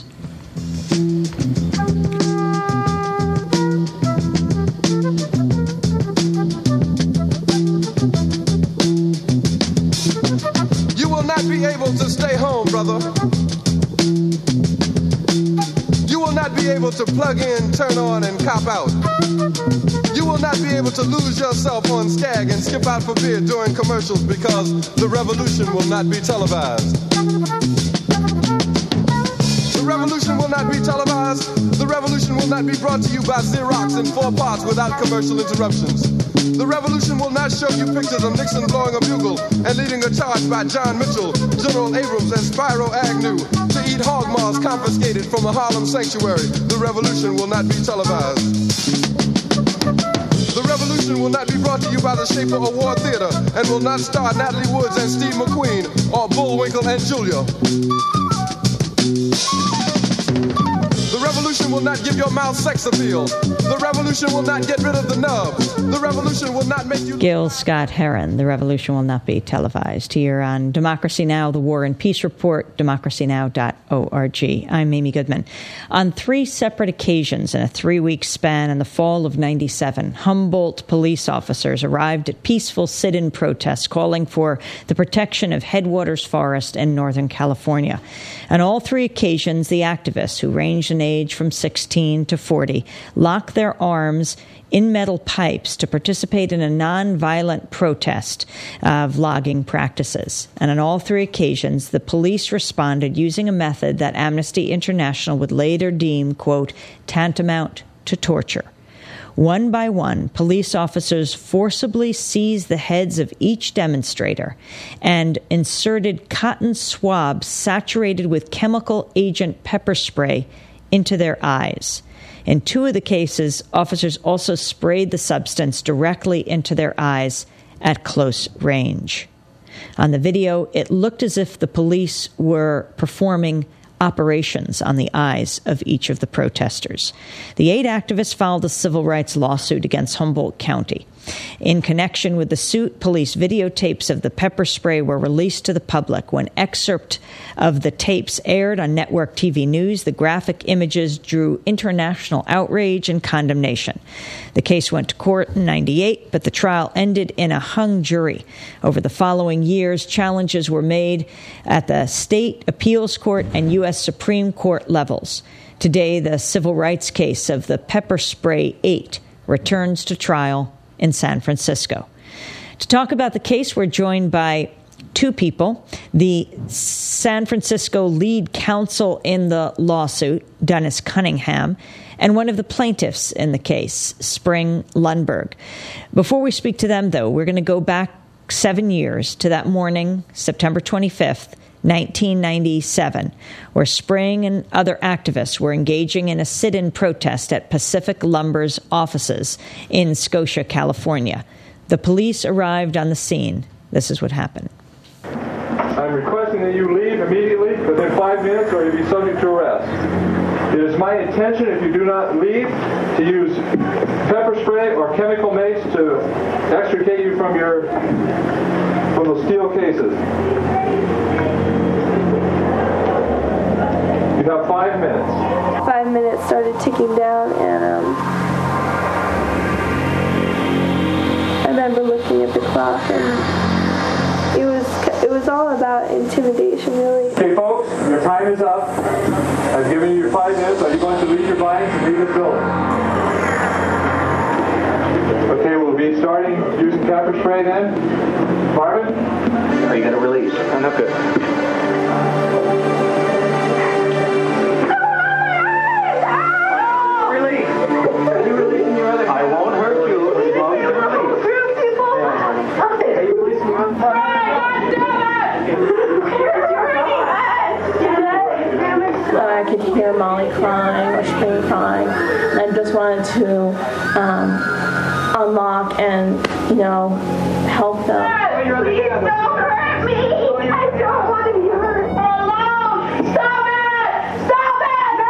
Be able to stay home, brother. You will not be able to plug in, turn on, and cop out. You will not be able to lose yourself on Skag and skip out for beer during commercials because the revolution will not be televised. The revolution will not be televised. The revolution will not be brought to you by Xerox in four parts without commercial interruptions. The revolution will not show you pictures of Nixon blowing a bugle and leading a charge by John Mitchell, General Abrams, and Spyro Agnew to eat hog maws confiscated from a Harlem sanctuary. The revolution will not be televised. The revolution will not be brought to you by the Schaefer Award Theater and will not star Natalie Woods and Steve McQueen or Bullwinkle and Julia. The revolution revolution will not give your mouth sex appeal. The revolution will not get rid of the nub. The revolution will not make you... Gil Scott-Heron, The Revolution Will Not Be Televised, here on Democracy Now!, the War and Peace Report, democracy now dot org. I'm Amy Goodman. On three separate occasions in a three-week span in the fall of ninety-seven, Humboldt police officers arrived at peaceful sit-in protests calling for the protection of Headwaters Forest in Northern California. On all three occasions, the activists, who ranged in age from sixteen to forty, locked their arms in metal pipes to participate in a non-violent protest of logging practices. And on all three occasions, the police responded using a method that Amnesty International would later deem, quote, tantamount to torture. One by one, police officers forcibly seized the heads of each demonstrator and inserted cotton swabs saturated with chemical agent pepper spray into their eyes. In two of the cases, officers also sprayed the substance directly into their eyes at close range. On the video, it looked as if the police were performing operations on the eyes of each of the protesters. The eight activists filed a civil rights lawsuit against Humboldt County. In connection with the suit, police videotapes of the pepper spray were released to the public. When excerpt of the tapes aired on network T V news, the graphic images drew international outrage and condemnation. The case went to court in ninety-eight, but the trial ended in a hung jury. Over the following years, challenges were made at the state appeals court and U S Supreme Court levels. Today, the civil rights case of the Pepper Spray eight returns to trial in San Francisco. To talk about the case, we're joined by two people: the San Francisco lead counsel in the lawsuit, Dennis Cunningham, and one of the plaintiffs in the case, Spring Lundberg. Before we speak to them, though, we're going to go back seven years to that morning, September twenty-fifth, nineteen ninety-seven, where Spring and other activists were engaging in a sit-in protest at Pacific Lumber's offices in Scotia, California. The police arrived on the scene. This is what happened. I'm requesting that you leave immediately within five minutes or you'll be subject to arrest. It is my intention, if you do not leave, to use pepper spray or chemical mace to extricate you from your from the steel cases. You have five minutes. Five minutes started ticking down, and um, I remember looking at the clock, and it was it was all about intimidation, really. Okay, folks, your time is up. I've given you your five minutes. Are you going to leave your blinds and leave this building? Okay, we'll be starting using pepper spray then. Marvin? Are you going to release? I'm not good. Release. Are you releasing your other? I won't hurt you as long as you release. Are you releasing your other? I could hear Molly crying or Spring crying, and I just wanted to um, unlock and, you know, help them. Please don't hurt me! I don't want to be hurt. Alone! Stop it! Stop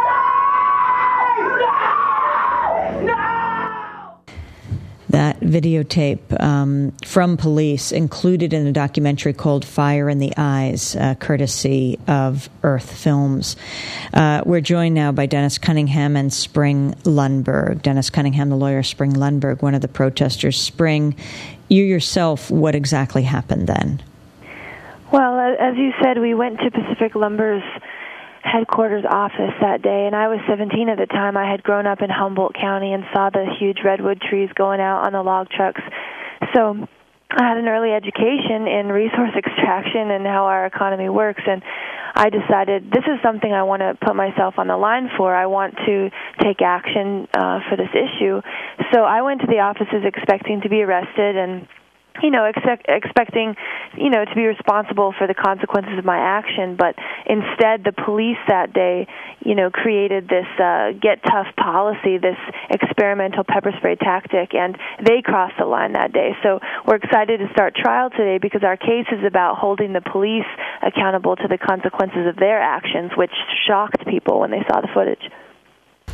it! No! No! That videotape um, from police included in a documentary called Fire in the Eyes, uh, courtesy of Earth Films. Uh, we're joined now by Dennis Cunningham and Spring Lundberg. Dennis Cunningham, the lawyer, Spring Lundberg, one of the protesters. Spring, you yourself, what exactly happened then? Well, as you said, we went to Pacific Lumber's headquarters office that day, and I was seventeen at the time. I had grown up in Humboldt County and saw the huge redwood trees going out on the log trucks. So I had an early education in resource extraction and how our economy works, and I decided this is something I want to put myself on the line for. I want to take action uh, for this issue. So I went to the offices expecting to be arrested and you know, expect, expecting, you know, to be responsible for the consequences of my action. But instead, the police that day, you know, created this uh, get tough policy, this experimental pepper spray tactic, and they crossed the line that day. So we're excited to start trial today because our case is about holding the police accountable to the consequences of their actions, which shocked people when they saw the footage.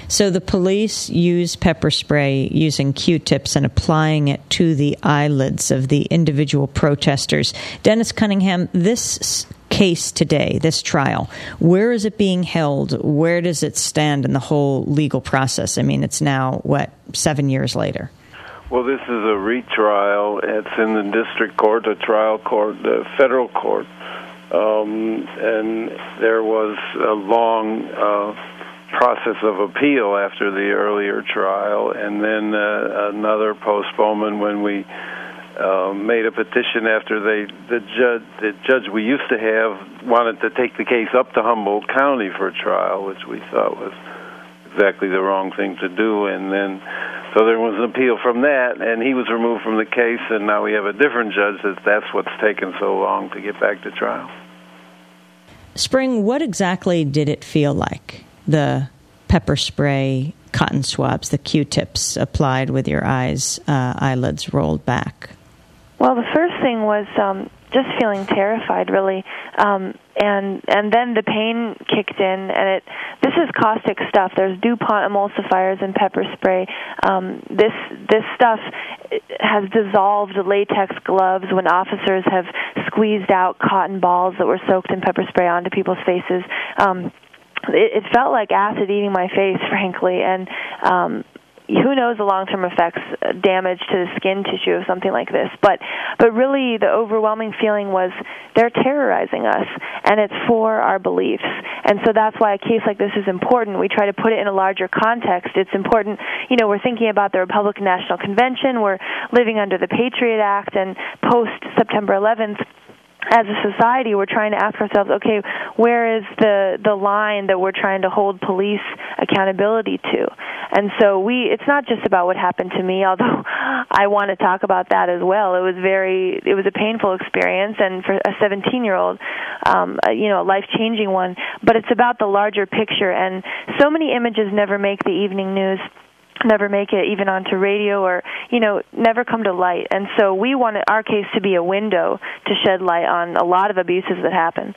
So the police used pepper spray using Q-tips and applying it to the eyelids of the individual protesters. Dennis Cunningham, this case today, this trial, where is it being held? Where does it stand in the whole legal process? I mean, it's now, what, seven years later? Well, this is a retrial. It's in the district court, a trial court, the federal court. Um, and there was a long uh, process of appeal after the earlier trial, and then uh, another postponement when we uh, made a petition after they the judge the judge we used to have wanted to take the case up to Humboldt County for a trial, which we thought was exactly the wrong thing to do. And then so there was an appeal from that, and he was removed from the case, and now we have a different judge that that's what's taken so long to get back to trial. Spring, what exactly did it feel like, the pepper spray, cotton swabs, the Q-tips applied with your eyes, uh, eyelids rolled back? Well, the first thing was um, just feeling terrified, really, um, and and then the pain kicked in. And it this is caustic stuff. There's DuPont emulsifiers in pepper spray. Um, this this stuff has dissolved latex gloves when officers have squeezed out cotton balls that were soaked in pepper spray onto people's faces. Um, it, it felt like acid eating my face, frankly, and um, who knows the long-term effects, uh, damage to the skin tissue of something like this. But but really the overwhelming feeling was they're terrorizing us, and it's for our beliefs. And so that's why a case like this is important. We try to put it in a larger context. It's important, you know, we're thinking about the Republican National Convention. We're living under the Patriot Act, and post-September eleventh, as a society, we're trying to ask ourselves, okay, where is the the line that we're trying to hold police accountability to? And so we, it's not just about what happened to me, although I want to talk about that as well. It was very, it was a painful experience, and for a seventeen-year-old, um, you know, a life-changing one. But it's about the larger picture, and so many images never make the evening news, never make it even onto radio, or, you know, never come to light. And so we wanted our case to be a window to shed light on a lot of abuses that happen.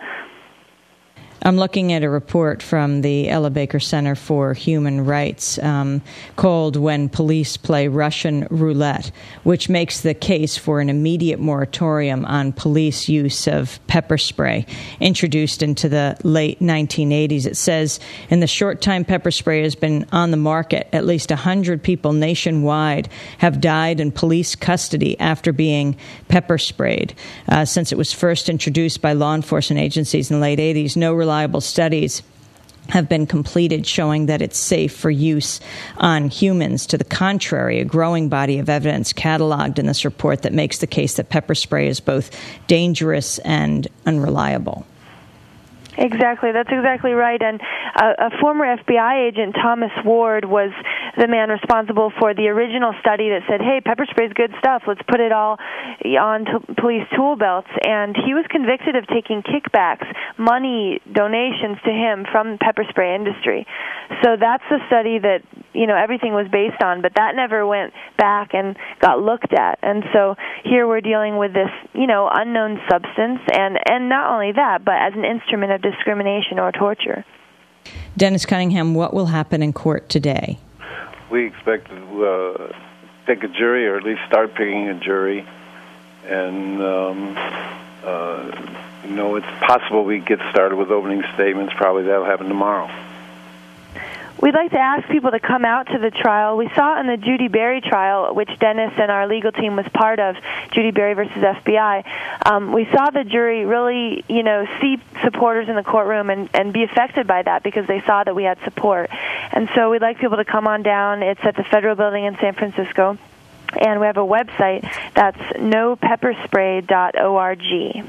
I'm looking at a report from the Ella Baker Center for Human Rights um, called When Police Play Russian Roulette, which makes the case for an immediate moratorium on police use of pepper spray introduced into the late nineteen eighties. It says, in the short time pepper spray has been on the market, at least one hundred people nationwide have died in police custody after being pepper sprayed. Uh, since it was first introduced by law enforcement agencies in the late eighties, no reliable studies have been completed showing that it's safe for use on humans. To the contrary, a growing body of evidence cataloged in this report that makes the case that pepper spray is both dangerous and unreliable. Exactly, that's exactly right. And uh, a former F B I agent, Thomas Ward, was the man responsible for the original study that said, hey, pepper spray is good stuff, let's put it all on t- police tool belts. And he was convicted of taking kickbacks, money donations to him from the pepper spray industry. So that's the study that, you know, everything was based on, but that never went back and got looked at. And so here we're dealing with this, you know, unknown substance, and, and not only that, but as an instrument of discrimination or torture. Dennis Cunningham, what will happen in court today? We expect to uh, pick a jury, or at least start picking a jury. And, um, uh, you know, it's possible we get started with opening statements. Probably that'll happen tomorrow. We'd like to ask people to come out to the trial. We saw in the Judy Berry trial, which Dennis and our legal team was part of, Judy Berry versus F B I, um, we saw the jury really, you know, see supporters in the courtroom and, and be affected by that because they saw that we had support. And so we'd like people to come on down. It's at the Federal Building in San Francisco. And we have a website that's no pepper spray dot org.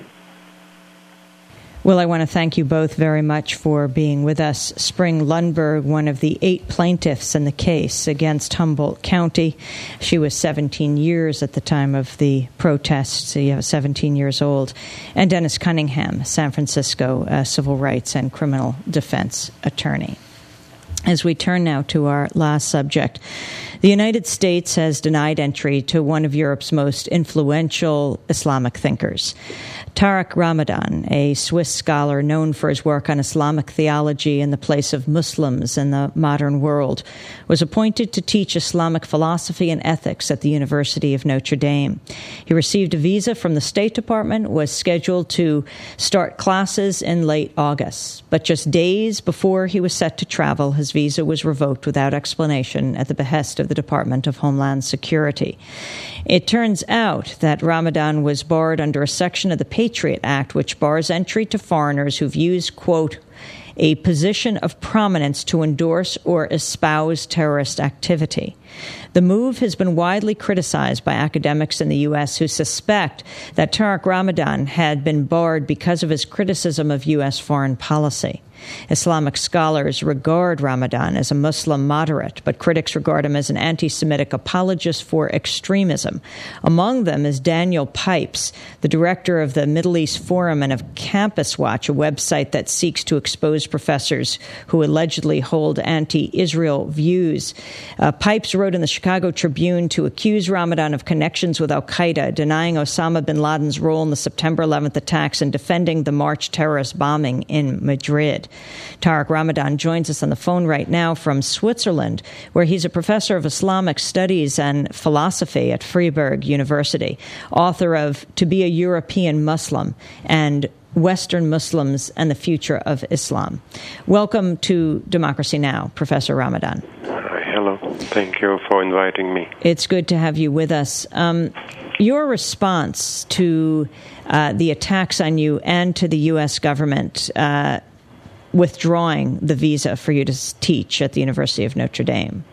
Well, I want to thank you both very much for being with us. Spring Lundberg, one of the eight plaintiffs in the case against Humboldt County. She was seventeen years at the time of the protests, so you have seventeen years old. And Dennis Cunningham, San Francisco, a civil rights and criminal defense attorney. As we turn now to our last subject, The United States has denied entry to one of Europe's most influential Islamic thinkers. Tariq Ramadan, a Swiss scholar known for his work on Islamic theology and the place of Muslims in the modern world, was appointed to teach Islamic philosophy and ethics at the University of Notre Dame. He received a visa from the State Department, was scheduled to start classes in late August. But just days before he was set to travel, his visa was revoked without explanation at the behest of the Department of Homeland Security. It turns out that Ramadan was barred under a section of the Patriot Act, which bars entry to foreigners who've used, quote, a position of prominence to endorse or espouse terrorist activity. The move has been widely criticized by academics in the U S who suspect that Tariq Ramadan had been barred because of his criticism of U S foreign policy. Islamic scholars regard Ramadan as a Muslim moderate, but critics regard him as an anti-Semitic apologist for extremism. Among them is Daniel Pipes, the director of the Middle East Forum and of Campus Watch, a website that seeks to expose professors who allegedly hold anti-Israel views. Uh, Pipes wrote in the Chicago Tribune to accuse Ramadan of connections with al-Qaeda, denying Osama bin Laden's role in the September eleventh attacks and defending the March terrorist bombing in Madrid. Tariq Ramadan joins us on the phone right now from Switzerland, where he's a professor of Islamic studies and philosophy at Freiburg University, author of To Be a European Muslim and Western Muslims and the Future of Islam. Welcome to Democracy Now!, Professor Ramadan. Hi, hello. Thank you for inviting me. It's good to have you with us. Um, your response to uh, the attacks on you and to the U S government uh, withdrawing the visa for you to teach at the University of Notre Dame.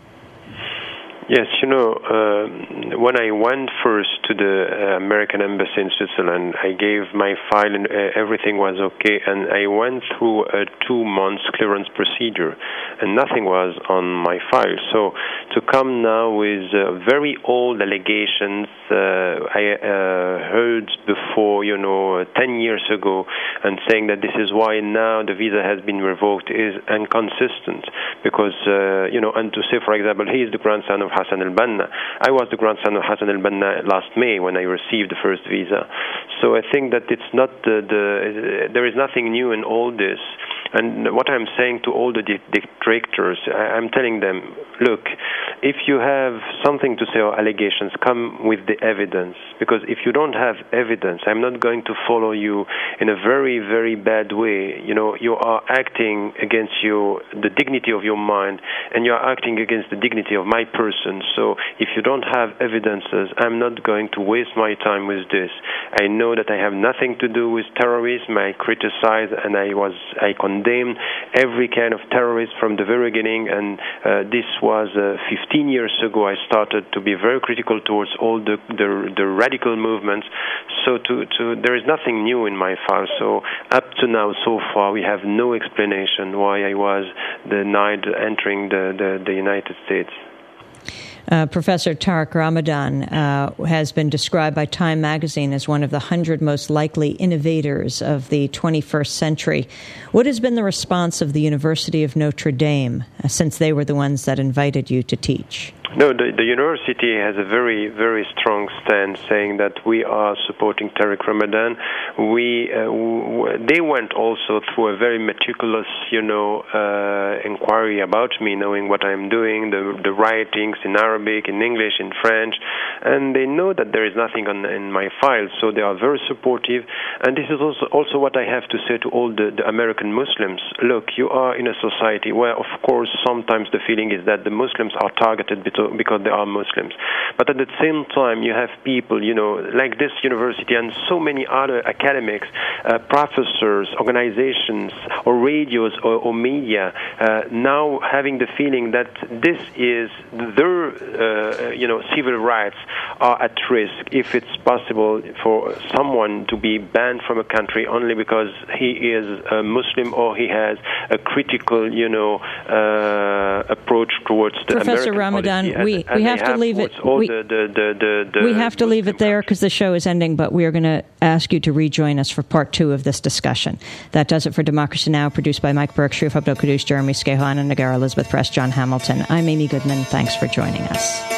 Yes, you know, uh, when I went first to the uh, American Embassy in Switzerland, I gave my file and uh, everything was okay, and I went through a two months clearance procedure, and nothing was on my file. So to come now with uh, very old allegations uh, I uh, heard before, you know, ten years ago, and saying that this is why now the visa has been revoked is inconsistent, because, uh, you know, and to say, for example, he is the grandson of Hassan al-Banna. I was the grandson of Hassan al-Banna last May when I received the first visa. So I think that it's not the, the there is nothing new in all this. And what I'm saying to all the detractors, I'm telling them, look, if you have something to say or allegations, come with the evidence. Because if you don't have evidence, I'm not going to follow you in a very, very bad way. You know, you are acting against you, the dignity of your mind, and you are acting against the dignity of my person. So if you don't have evidences, I'm not going to waste my time with this. I know that I have nothing to do with terrorism. I criticize and I was, I condemned every kind of terrorist from the very beginning, and uh, this was uh, fifteen years ago. I started to be very critical towards all the the, the radical movements. So to, to there is nothing new in my file. So up to now, so far, we have no explanation why I was denied entering the, the, the United States. Uh, Professor Tariq Ramadan uh, has been described by Time magazine as one of the hundred most likely innovators of the twenty-first century. What has been the response of the University of Notre Dame, uh, since they were the ones that invited you to teach? No, the, the university has a very, very strong stand saying that we are supporting Tariq Ramadan. We, uh, w- they went also through a very meticulous, you know, uh, inquiry about me, knowing what I'm doing, the, the writings in Arabic, in English, in French, and they know that there is nothing on, in my file, so they are very supportive. And this is also, also what I have to say to all the, the American Muslims. Look, you are in a society where, of course, sometimes the feeling is that the Muslims are targeted because they are Muslims. But at the same time, you have people, you know, like this university and so many other academics, uh, professors, organizations, or radios or, or media, uh, now having the feeling that this is their, uh, you know, civil rights are at risk if it's possible for someone to be banned from a country only because he is a Muslim or he has a critical, you know, uh, approach towards the Professor American Ramadan, policy. and, we, and we have, have to leave it. All we, the, the, the, the, we have to leave it there because the show is ending, but we are going to ask you to rejoin us for part two of this discussion. That does it for Democracy Now!, produced by Mike Burke, Sharif Abdel-Quddus, Jeremy Scahan, and Nagar Elizabeth Press, John Hamilton. I'm Amy Goodman. Thanks for joining us.